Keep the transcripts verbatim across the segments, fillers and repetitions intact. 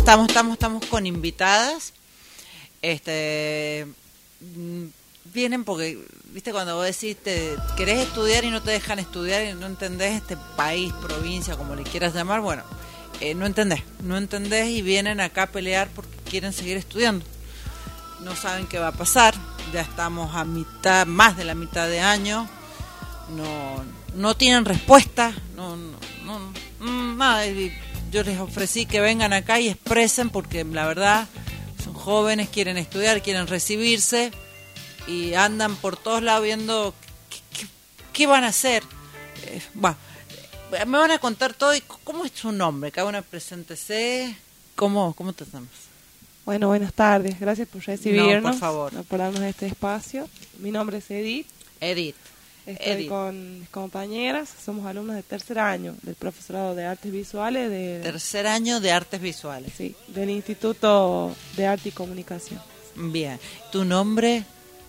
estamos, estamos, estamos con invitadas. Este mm, vienen porque, viste, cuando vos decís te querés estudiar y no te dejan estudiar y no entendés este país, provincia, como le quieras llamar, bueno, eh, no entendés, no entendés y vienen acá a pelear porque quieren seguir estudiando. No saben qué va a pasar, ya estamos a mitad, más de la mitad de año, no, no tienen respuesta, no, no, no, no nada. Yo les ofrecí que vengan acá y expresen porque la verdad son jóvenes, quieren estudiar, quieren recibirse y andan por todos lados viendo qué, qué, qué van a hacer. Eh, bueno, me van a contar todo. Y ¿cómo es su nombre? Cada una preséntese. ¿Cómo, cómo te llamas? Bueno, buenas tardes. Gracias por recibirnos. No, por favor. Por darnos este espacio. Mi nombre es Edith. Edith. Estoy Edith. con mis compañeras. Somos alumnos de tercer año del profesorado de Artes Visuales. De, tercer año de Artes Visuales. Sí, del Instituto de Arte y Comunicación. Bien. ¿Tu nombre?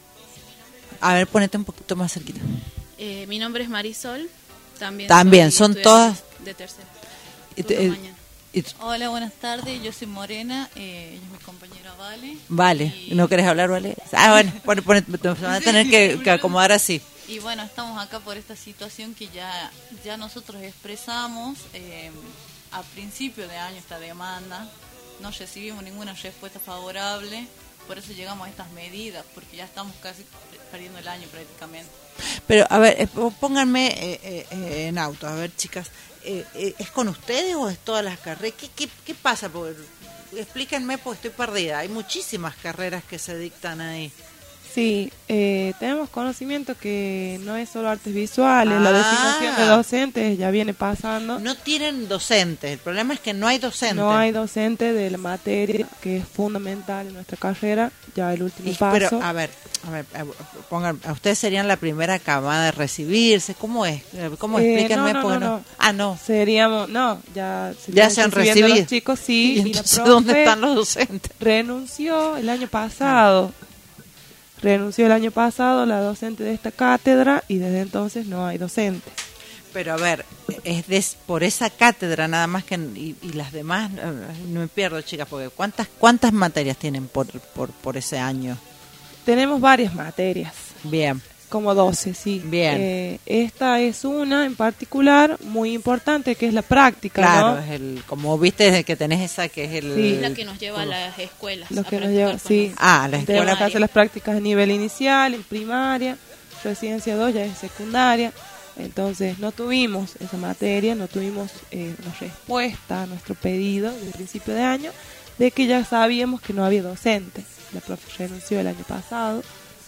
A ver, ponete un poquito más cerquita. Eh, mi nombre es Marisol. También, También son todas de tercero. Y te, eh, y Hola, buenas tardes. Yo soy Morena. Eh, ella es mi compañera Vale. Vale. Y... ¿No querés hablar, Vale? Ah, bueno, pone, pone, te van a tener que, que acomodar así. Y bueno, estamos acá por esta situación que ya, ya nosotros expresamos eh, a principio de año esta demanda. No recibimos ninguna respuesta favorable. Por eso llegamos a estas medidas, porque ya estamos casi perdiendo el año prácticamente. Pero, a ver, pónganme eh, eh, en auto, a ver, chicas, eh, eh, ¿es con ustedes o es todas las carreras? ¿Qué, qué, qué pasa? Porque, explíquenme, porque estoy perdida. Hay muchísimas carreras que se dictan ahí. Sí, eh, tenemos conocimiento que no es solo artes visuales, Ah. la designación de docentes ya viene pasando. No tienen docentes, el problema es que no hay docentes. No hay docente de la materia, que es fundamental en nuestra carrera, ya el último Y, paso. pero, a ver, a ver, pongan, a ustedes serían la primera camada de recibirse, ¿cómo es? ¿Cómo? Eh, Explíquenme, no, no, porque no, no. no. Ah, no. Seríamos, no, ya se, Ya se han recibiendo recibido. Los chicos, sí, ¿Y y la entonces profe dónde están los docentes? renunció el año pasado. Renunció el año pasado la docente de esta cátedra y desde entonces no hay docentes. Pero a ver, es de, por esa cátedra nada más que y, y las demás no me pierdo, chicas, porque cuántas cuántas materias tienen por por por ese año. Tenemos varias materias. Bien. Como doce, sí. Bien. Eh, esta es una en particular muy importante, que es la práctica, Claro, ¿no? es el, como viste desde que tenés esa que es el... Sí. Es la que nos lleva a las escuelas. Lo a que nos practicar lleva, con sí. los- Ah, la Tenemos escuela. que hacer las prácticas a nivel inicial, en primaria, residencia dos ya es secundaria. Entonces no tuvimos esa materia, no tuvimos eh, una respuesta a nuestro pedido de principio de año, de que ya sabíamos que no había docentes. La profe renunció el año pasado.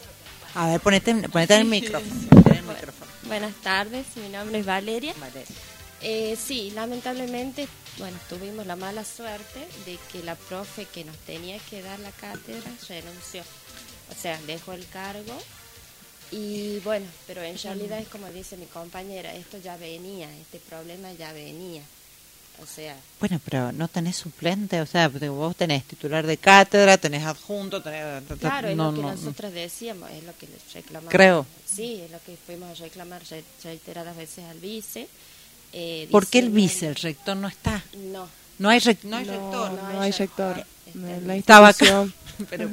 A ver, ponete, ponete en el micrófono. Ponete en el micrófono. Buenas tardes, mi nombre es Valeria. Vale. Eh, sí, lamentablemente, bueno, tuvimos la mala suerte de que la profe que nos tenía que dar la cátedra renunció. O sea, dejó el cargo y bueno, pero en realidad es como dice mi compañera, esto ya venía, este problema ya venía. O sea, Bueno, pero no tenés suplente, o sea, vos tenés titular de cátedra, tenés adjunto, tenés... claro, es no, lo que no, nosotros decíamos, es lo que les reclamamos. Creo. Sí, es lo que fuimos a reclamar re- reiteradas veces al vice. Eh, ¿Por qué el diciendo- vice, el rector no está? No. No hay, rec- no hay No, rector. no no hay hay rector. rector. En la Estaba acá. institución. Pero,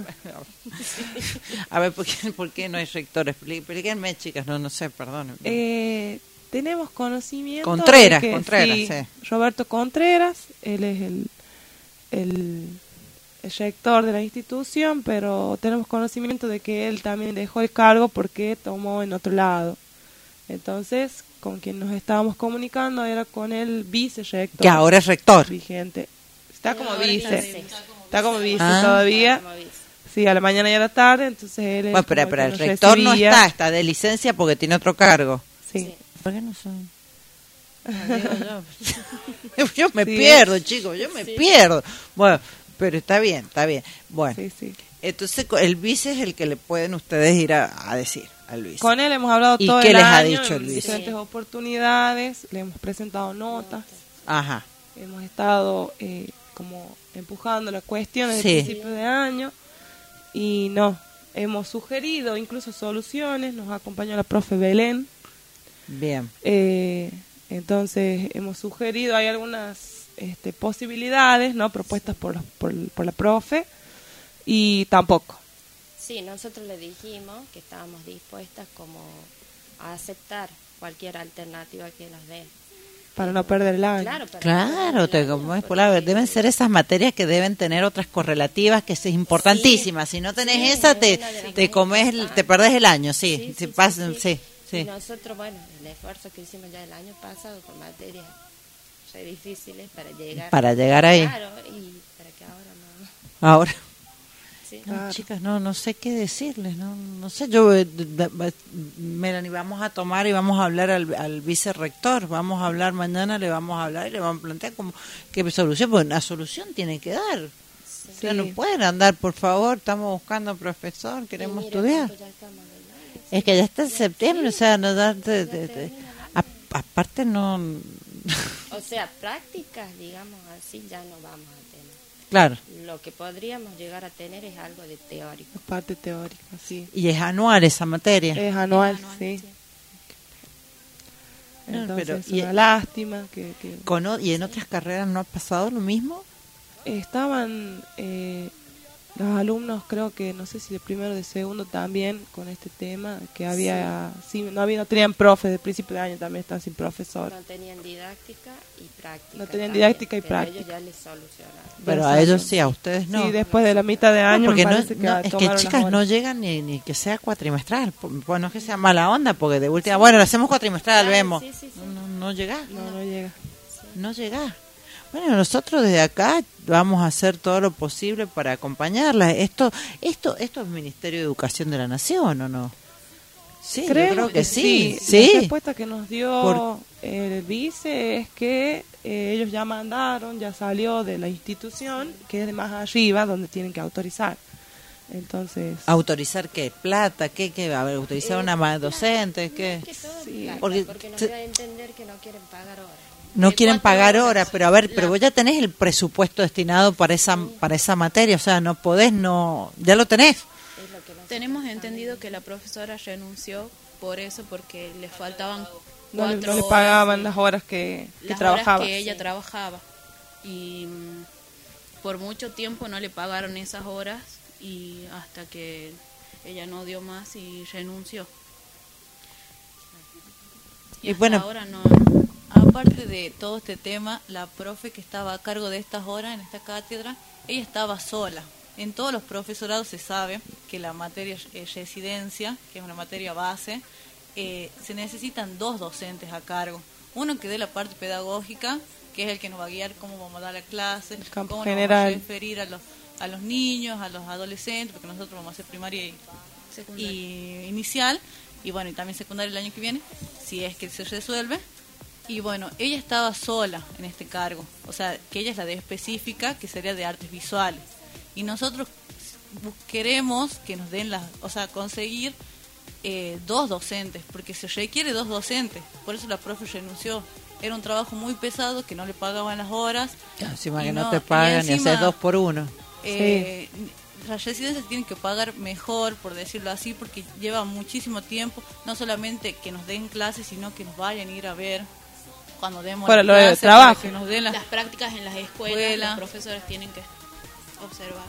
a ver, ¿por qué, ¿por qué no hay rector? Explí- Explíquenme, chicas, no, no sé, perdón. Eh, tenemos conocimiento Contreras, de que, Contreras, sí, sí. Roberto Contreras, él es el, el, el rector de la institución, pero tenemos conocimiento de que él también dejó el cargo porque tomó en otro lado. Entonces, con quien nos estábamos comunicando era con el vicerrector. Que ahora es rector. Vigente. Está como Ahora vice. vice. Está como vice Ah. todavía. Como vice. Sí, a la mañana y a la tarde, entonces él es Bueno, pero, como pero que el nos rector no recibía. está, está de licencia porque tiene otro cargo. Sí. Sí. ¿Por qué no son? yo, yo me Sí. pierdo, chicos, yo me pierdo. Bueno, pero está bien, está bien. Bueno, Sí, sí. entonces co- el vice es el que le pueden ustedes ir a, a decir al vice. Con él hemos hablado ¿Y todo qué el les ha año dicho el en vice? diferentes oportunidades, le hemos presentado notas, Ajá. hemos estado eh, como empujando la cuestión desde Sí. el principio de año y no, hemos sugerido incluso soluciones, nos acompañó la profe Belén, Bien. eh, entonces hemos sugerido, hay algunas este, posibilidades, ¿no? Propuestas por, los- por, por la profe, y tampoco. Sí, nosotros le dijimos que estábamos dispuestas como a aceptar cualquier alternativa que nos den. Para no perder el año. Claro, para Claro, no te, perder el como año, es por la- porque- deben ser esas materias que deben tener otras correlativas que es importantísimas. Si no tenés Sí, esa, es te, una de las te más comes, el- te importantes. perdés el año, sí. Sí, Si sí, sí, pasan- sí. sí, sí. Y nosotros, bueno, el esfuerzo que hicimos ya el año pasado con materias re difíciles para llegar. Para llegar ahí. Claro, y para que ahora no. Ahora. Sí. No, Claro. chicas, no, no sé qué decirles, no, no sé, yo, eh, d- d- Melanie, vamos a tomar y vamos a hablar al, al vicerrector, vamos a hablar mañana, le vamos a hablar y le vamos a plantear como qué solución, porque una solución tiene que dar. O sea, Sí. no pueden andar, por favor, estamos buscando profesor, queremos Y mira, estudiar. pues ya estamos en mayo, Es que ya está en septiembre, o sea, no da, de- ya de- de- termina el a- aparte no, O sea, prácticas, digamos así, ya no vamos a tener. claro, Lo que podríamos llegar a tener es algo de teórico. La parte teórica, sí. y es anual esa materia. Es anual, anual, sí. sí. No, Entonces pero- es y- una lástima que, que Con o- ¿Y en otras carreras no ha pasado lo mismo? estaban eh, los alumnos, creo que no sé si de primero o de segundo también con este tema, que había, sí, no había, no tenían profe, de principio de año también están sin profesor. No tenían didáctica y práctica. No tenían también, didáctica y pero práctica. ellos ya les solucionaron. Pero Ya a ellos saben. sí, a ustedes no. Sí, después de la mitad de No, año porque me no, parece que no, es que tomaron las chicas no horas. llegan ni, ni que sea cuatrimestral. Bueno, no es que sea mala onda, porque de última, bueno, lo hacemos cuatrimestral, Claro, vemos. sí, sí, sí. No, no, no llegás, No, no llega. no llegás. Bueno, nosotros desde acá vamos a hacer todo lo posible para acompañarlas. Esto, esto, esto es Ministerio de Educación de la Nación, ¿o no? Sí, yo Creo, creo que sí. La Sí, respuesta que nos dio Por- el vice es que eh, ellos ya mandaron, ya salió de la institución, que es de más arriba, donde tienen que autorizar. Entonces, ¿Autorizar qué? ¿Plata? ¿Qué? ¿Qué? A ver, ¿autorizar Eh, una más docente? ¿Qué? Que todo Sí, plata, porque porque, nos te- da a entender que no quieren pagar horas. No de quieren cuatro pagar horas. horas, pero a ver, La- pero vos ya tenés el presupuesto destinado para esa para esa materia, o sea, no podés, no, ya lo tenés. Es lo que nosotros Tenemos estamos entendido que la profesora renunció por eso, porque le faltaban no, le, cuatro no le horas pagaban y las horas que, que las trabajaba. horas que ella Sí. trabajaba. Y mm, por mucho tiempo no le pagaron esas horas y hasta que ella no dio más y renunció. Y, Y hasta bueno, ahora no. Aparte de todo este tema, la profe que estaba a cargo de estas horas en esta cátedra, ella estaba sola. En todos los profesorados se sabe que la materia eh, residencia, que es una materia base, eh, se necesitan dos docentes a cargo. Uno que dé la parte pedagógica, que es el que nos va a guiar cómo vamos a dar la clase, El campo cómo general. nos vamos a referir a los, a los niños, a los adolescentes, porque nosotros vamos a hacer primaria y Secundaria. y inicial, y bueno, y también secundaria el año que viene, si es que se resuelve. Y bueno, ella estaba sola en este cargo, o sea, que ella es la de específica, que sería de artes visuales. Y nosotros bus- queremos que nos den las, o sea, conseguir eh, dos docentes, porque se requiere dos docentes, por eso la profe renunció. Era un trabajo muy pesado, que no le pagaban las horas. Encima y que no, no- te y pagan y, encima- haces dos por uno. Eh, Las residencias tienen que pagar mejor, por decirlo así, porque lleva muchísimo tiempo, no solamente que nos den clases, sino que nos vayan a ir a ver cuando demos Para las lo de clases, trabajo. para que nos den las... Las prácticas en las escuelas, Escuela. los profesores tienen que observar.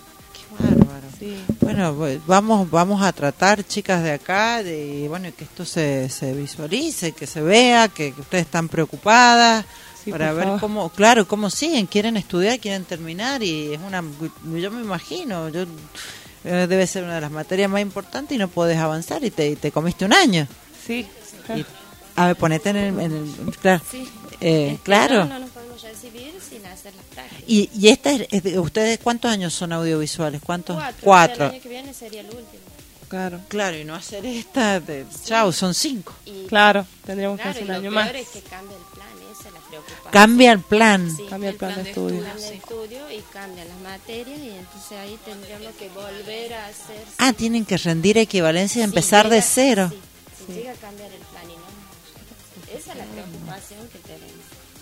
Bárbaro. Sí. Bueno, pues, vamos vamos a tratar, chicas de acá, de bueno, que esto se, se visualice, que se vea, que, que ustedes están preocupadas, Sí, para por ver favor. cómo, claro, cómo siguen, quieren estudiar, quieren terminar, y es una, yo me imagino, yo eh, debe ser una de las materias más importantes y no podés avanzar y te, y te comiste un año. Sí. Y, a ver, ponete en el, en el- claro, Sí. eh, Es que claro. No, no nos podemos recibir sin hacer las prácticas. Y, y esta es, es de- ustedes, ¿cuántos años son audiovisuales? ¿Cuántos? Cuatro. Cuatro. El año que viene sería el último. Claro. Claro, y no hacer esta, de, chau, son cinco. Y, Claro, tendríamos claro, que hacer y un lo año peor más. es que cambia el plan, esa es la preocupación. Cambia el plan. Sí, Cambia el plan de estudio. Cambian de sí. estudio y cambian las materias y entonces ahí tendríamos que volver a hacer... Ah, tienen que rendir equivalencia y si empezar de llega- cero. sí, si llega a cambiar el plan y no... Esa es la preocupación que tenemos.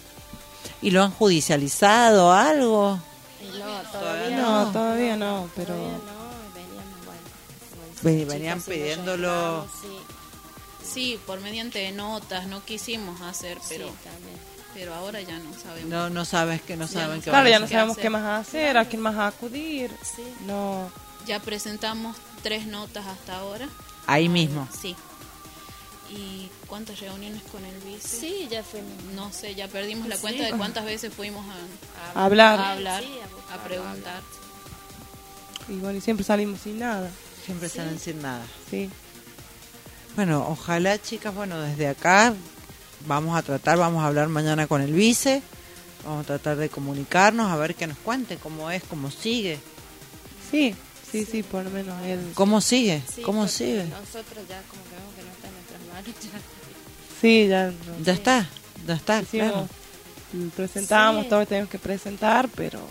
¿Y lo han judicializado algo? Y no, todavía No, no. todavía no, pero Todavía no, veníamos, bueno, como dicen Ven- las venían chicas, si nos pidiéndolo. llevamos, sí, Sí, por mediante de notas, no quisimos hacer, pero sí, también. pero ahora ya no sabemos. No, no sabes que no Ya saben no qué Claro, van a ya no hacer. sabemos hacer. qué más hacer, a quién más acudir. Sí. No, Ya presentamos tres notas hasta ahora. Ahí mismo. Sí. ¿Y cuántas reuniones con el vice? Sí, ya fuimos. No sé, ya perdimos la Sí. cuenta de cuántas veces fuimos a, a hablar. a hablar, Sí, a a, buscar, preguntar. Y bueno, y siempre salimos sin nada. Siempre Sí. salen sin nada. Sí. Bueno, ojalá, chicas, bueno, desde acá vamos a tratar, vamos a hablar mañana con el vice, vamos a tratar de comunicarnos, a ver qué nos cuente, cómo es, cómo sigue, Sí, sí, sí, por lo menos él. cómo sigue, Sí, cómo porque sigue. Nosotros ya como que vemos que no está en nuestras manos. Ya. Sí, ya no. Ya está, ya está, Hicimos, claro. mm, presentamos Sí. todo lo que tenemos que presentar, pero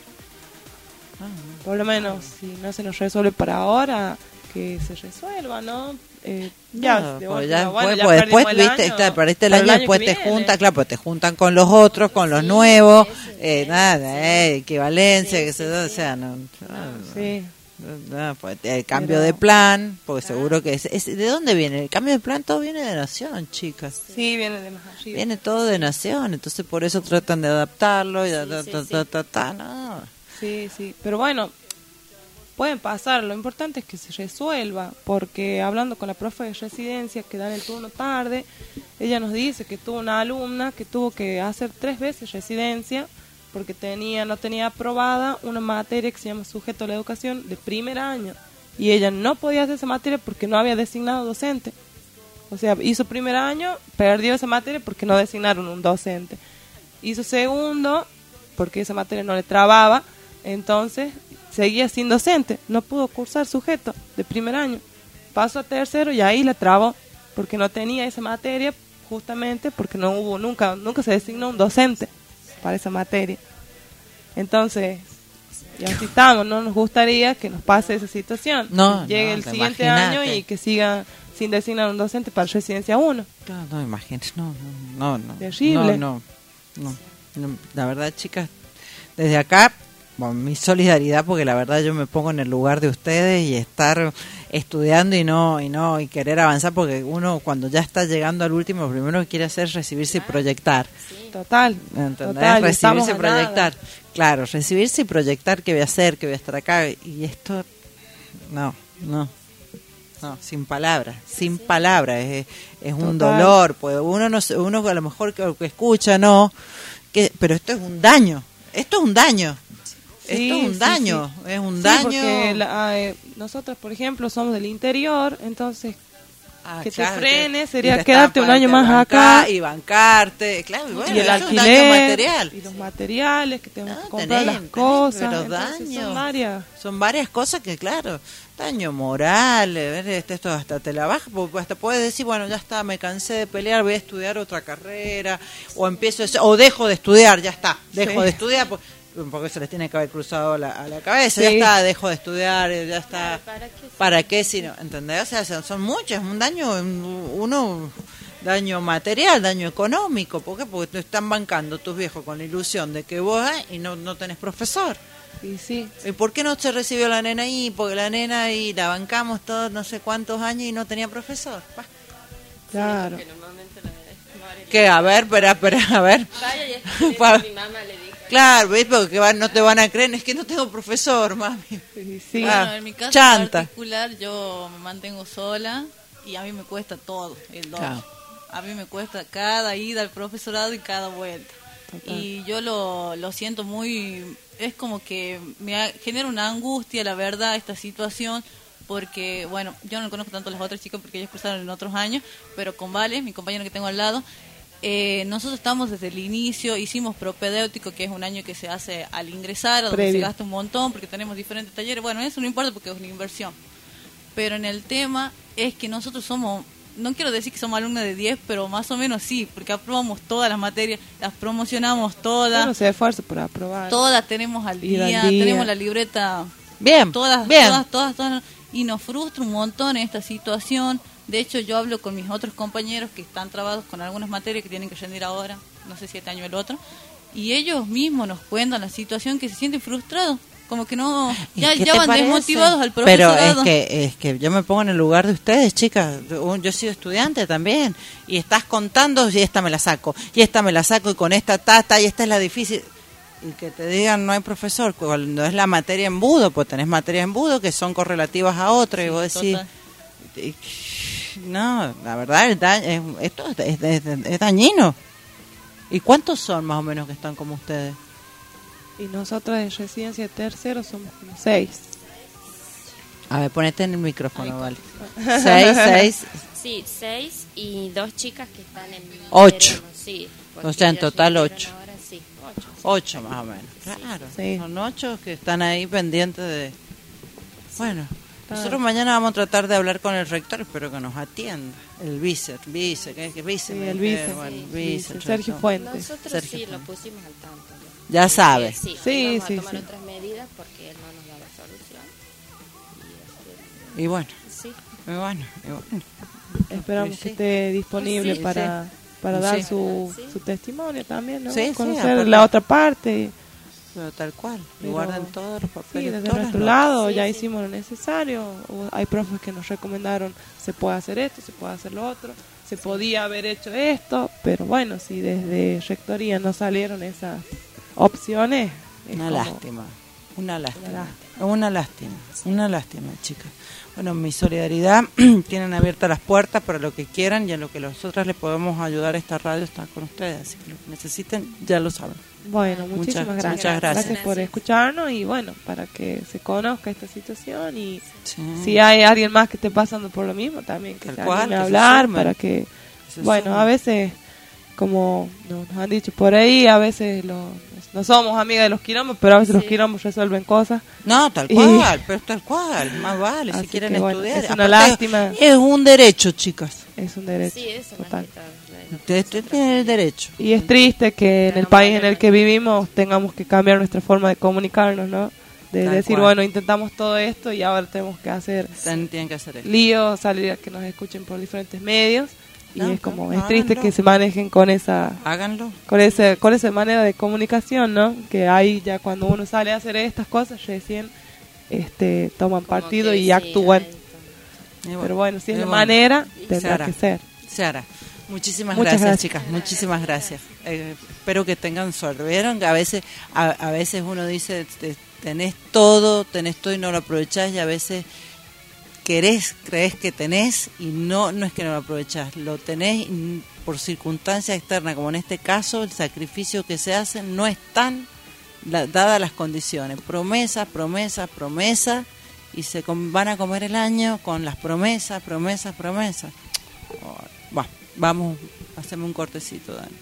Ah, por lo menos si no se nos resuelve para ahora, que se resuelva, ¿no? Eh, ya, no, de pues última, ya bueno, después, ya pues perdimos después, el viste, año, claro, perdiste el para año, después que te viene. juntan, claro, pues te juntan con los otros, con los Sí, nuevos, eso, eh, sí, nada, sí. eh, equivalencia, Sí, que sí, se da, o sí. sea, no, no, Sí, no, pues, el cambio Pero- de plan, porque seguro que es, es- ¿de dónde viene? El cambio de plan todo viene de Nación, chicas. sí, viene de más arriba. Viene todo de Nación, entonces por eso tratan de adaptarlo y Sí, ta, sí, ta, sí. ta, ta, ta, no. Sí, sí, pero bueno, pueden pasar, lo importante es que se resuelva, porque hablando con la profe de residencia que da en el turno tarde, ella nos dice que tuvo una alumna que tuvo que hacer tres veces residencia porque tenía no tenía aprobada una materia que se llama sujeto a la educación de primer año y ella no podía hacer esa materia porque no había designado docente. O sea, hizo primer año, perdió esa materia porque no designaron un docente. Hizo segundo porque esa materia no le trababa, entonces seguía sin docente, no pudo cursar sujeto de primer año. Pasó a tercero y ahí la trabó porque no tenía esa materia, justamente porque no hubo nunca nunca se designó un docente para esa materia. Entonces, y así estamos, no nos gustaría que nos pase esa situación. No, que llegue no, el te siguiente imagínate. año y que siga sin designar un docente para residencia uno. No, no, imagínate, no, no, no, no. Terrible. No, no, no, no. La verdad, chicas, desde acá, bueno, mi solidaridad, porque la verdad yo me pongo en el lugar de ustedes y estar estudiando y no y no y querer avanzar, porque uno cuando ya está llegando al último, lo primero que quiere hacer es recibirse y proyectar. Total. ¿Entendés? Total, y estamos Recibirse y a nada. proyectar. Claro, recibirse y proyectar qué voy a hacer, qué voy a estar acá. Y esto, no, no. No, sin palabras, sin palabras. Es, es un Total. dolor. Pues uno no sé- uno a lo mejor que, que escucha, no. Que, pero esto es un daño. Esto es un daño. Sí, esto es un sí, daño. sí. Es un Sí, daño. porque la- eh, nosotros, por ejemplo, somos del interior, entonces Ah, que te claro, frene que- sería y te quedarte está un año para más bancar acá. y bancarte, claro, y bueno, y el eso es un daño alquiler material. y los materiales que tenemos No, que comprar tenés, las tenés, cosas, pero entonces daño. son varias. Son varias cosas que, claro, daño moral, eh, ver, este, esto hasta te la baja, porque hasta puedes decir, bueno, ya está, me cansé de pelear, voy a estudiar otra carrera, o empiezo, a- o dejo de estudiar, ya está, dejo Sí. de estudiar, por- porque se les tiene que haber cruzado la, a la cabeza, Sí. ya está, dejo de estudiar, eh, ya está, ¿Para qué? ¿para qué si no? ¿Entendés? O sea, son, son muchas, un daño, uno, daño material, daño económico, ¿por qué? Porque te están bancando tus viejos con la ilusión de que vos vas y no, no tenés profesor. Y sí, ¿Y por qué no se recibió la nena ahí? Porque la nena ahí la bancamos todos no sé cuántos años y no tenía profesor. Pa. claro. Que normalmente la madre ¿Qué? A ver, espera, espera, a ver. vaya y es Pa- mi mamá le dijo. Claro, ¿ves? Porque van- no te van a creer, es que no tengo profesor, mami. Sí, sí. Ah, Bueno, en mi caso chanta. particular yo me mantengo sola y a mí me cuesta todo, el doble. Claro. A mí me cuesta cada ida al profesorado y cada vuelta. Total. Y yo lo, lo siento muy... Es como que me ha- genera una angustia, la verdad, esta situación, porque, bueno, yo no conozco tanto a las otras chicas porque ellas cursaron en otros años, pero con Vale, mi compañero que tengo al lado, eh, nosotros estamos desde el inicio, hicimos propedéutico, que es un año que se hace al ingresar, a donde Previo. se gasta un montón, porque tenemos diferentes talleres. Bueno, eso no importa porque es una inversión. Pero en el tema es que nosotros somos, no quiero decir que somos alumnos de diez, pero más o menos sí, porque aprobamos todas las materias, las promocionamos todas, Uno se esfuerza por aprobar. todas tenemos al Ir día, al día. tenemos la libreta, Bien, todas, bien. todas, todas, todas, y nos frustra un montón esta situación. De hecho, yo hablo con mis otros compañeros que están trabados con algunas materias que tienen que rendir ahora, no sé si este año o el otro, y ellos mismos nos cuentan la situación, que se sienten frustrados como que no, ¿Y ya, qué ya te van parece? desmotivados al Pero profesorado. es que, es que yo me pongo en el lugar de ustedes, chicas. Yo he sido estudiante también. Y estás contando, y esta me la saco, y esta me la saco, y con esta tata, y esta es la difícil. Y que te digan no hay profesor, cuando es la materia embudo, pues tenés materia embudo que son correlativas a otra, y Sí, vos decís, total. y- no, la verdad, es da- es- esto es, es- es dañino. ¿Y cuántos son más o menos que están como ustedes? Y nosotros en residencia de tercero somos como seis. A ver, ponete en el micrófono, vale. Seis, seis, Sí, seis y dos chicas que están en... Ocho. verano, sí, O porque sea, en ellas total vinieron ocho. ahora, sí, ocho. ocho más o menos. Claro, Sí. son ocho que están ahí pendientes de... Bueno, Ah. nosotros mañana vamos a tratar de hablar con el rector, espero que nos atienda. El vice, vice, ¿qué, qué vice? Sí, me el dijeron, vice, bueno, sí, vice, Dice el Sergio rector. Fuentes. Nosotros Sergio sí lo Fuentes. pusimos al tanto. Ya sabe. Eh, sí, Sí, íbamos sí, a tomar sí. otras medidas porque él no nos daba solución. Y bueno, Sí, y bueno, y bueno. Esperamos Sí, que sí. esté disponible Sí, para, para Sí. dar su, Sí. su testimonio también, ¿no? Sí, sí, Conocer aparte- la otra parte. Pero tal cual, y Pero- guarden todos los Sí, papeles. desde todas las nuestro notas. lado Sí, ya sí. hicimos lo necesario. Hubo- Hay profes que nos recomendaron se puede hacer esto, se puede hacer lo otro, se podía haber hecho esto, pero bueno, si desde rectoría no salieron esas opciones, es Una como- lástima, una lástima, lástima. una lástima, una lástima, chicas. Bueno, mi solidaridad, tienen abiertas las puertas para lo que quieran y en lo que nosotras les podemos ayudar, esta radio está con ustedes, así que lo que necesiten ya lo saben. Bueno, Muchas- muchísimas gracias. muchas gracias. por escucharnos y bueno, para que se conozca esta situación y Sí. si hay alguien más que esté pasando por lo mismo, también que Tal se cual, anime a que se hablar sumen. para que, Se bueno, sumen. a veces, como nos nos han dicho por ahí, a veces lo- no somos amigas de los quilombos, pero a veces los Sí. quilombos resuelven cosas. No, tal Y- cual, pero tal cual, más vale, si Así quieren que, bueno, estudiar. es una Aparte, lástima. Es un derecho, chicas. Es un derecho. sí, eso total. más que todo. Bueno, Ustedes tienen el derecho. Y es triste que en el país en el que vivimos tengamos que cambiar nuestra forma de comunicarnos, ¿no? De Tal decir, cual. bueno, intentamos todo esto y ahora tenemos que hacer Tienen, tienen que hacer eso. líos, salir a que nos escuchen por diferentes medios. Y No, es como, no, es triste háganlo. que se manejen con esa Háganlo. con ese con esa manera de comunicación, ¿no? Que ahí ya cuando uno sale a hacer estas cosas recién este toman como partido que y sí, actúan. ahí está. Y Pero bueno, si es y la bueno, manera, se tendrá hará. que ser. Se hará. Muchísimas Muchas gracias, gracias. chicas. Muchísimas gracias. Eh, espero que tengan suerte. Vieron que a veces, a, a veces uno dice, te- tenés todo, tenés todo y no lo aprovechás, y a veces querés, crees que tenés y no, no es que no lo aprovechás, lo tenés y por circunstancias externas, como en este caso, el sacrificio que se hace no es tan la- dadas las condiciones. Promesas, promesas, promesas, y se com- van a comer el año con las promesas, promesas, promesas. Oh, va, vamos, hacemos un cortecito, Dani.